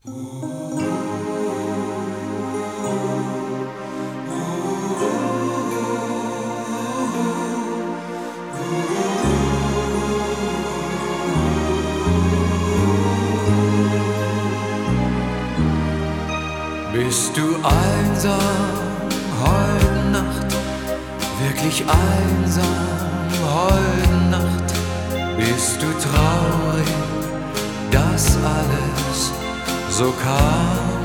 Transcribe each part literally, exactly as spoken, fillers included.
Bist du einsam heute Nacht, wirklich einsam heute Nacht? Bist du traurig, dass alles so kam?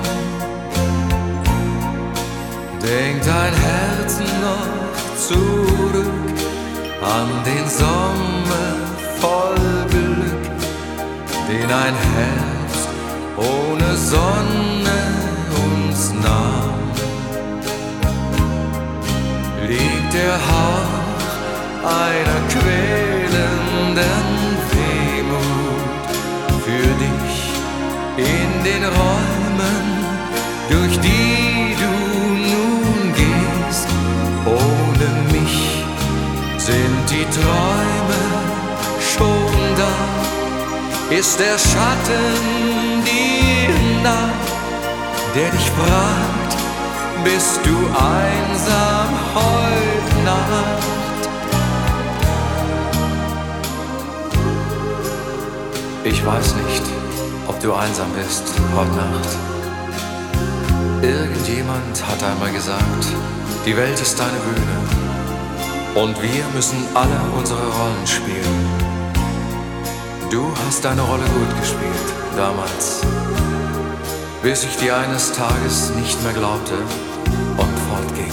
Denkt dein Herz noch zurück an den Sommer voll Glück, den ein Herbst ohne Sonne uns nahm? Liegt der Hauch einer quälenden Wehmut für dich in den Räumen, durch die du nun gehst? Ohne mich sind die Träume schon da. Ist der Schatten dir nah, der dich fragt: Bist du einsam heute Nacht? Ich weiß nicht, ob du einsam bist heute Nacht. Irgendjemand hat einmal gesagt, die Welt ist deine Bühne und wir müssen alle unsere Rollen spielen. Du hast deine Rolle gut gespielt, damals, bis ich dir eines Tages nicht mehr glaubte und fortging.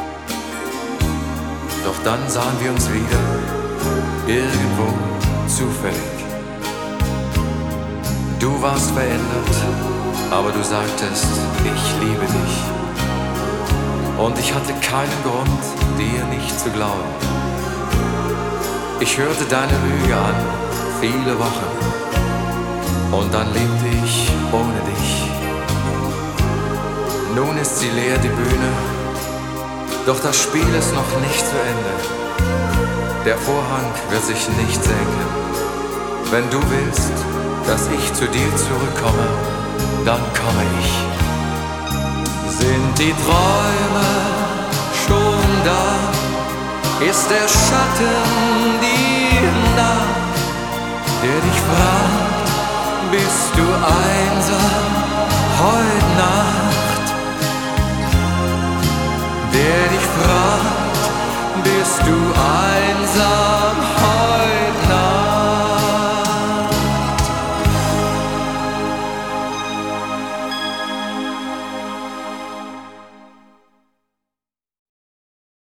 Doch dann sahen wir uns wieder, irgendwo zufällig. Du warst verändert, aber du sagtest, ich liebe dich. Und ich hatte keinen Grund, dir nicht zu glauben. Ich hörte deine Lüge an, viele Wochen, und dann lebte ich ohne dich. Nun ist sie leer, die Bühne, doch das Spiel ist noch nicht zu Ende. Der Vorhang wird sich nicht senken. Wenn du willst, dass ich zu dir zurückkomme, dann komme ich. Sind die Träume schon da? Ist der Schatten dir nah, der dich fragt: Bist du einsam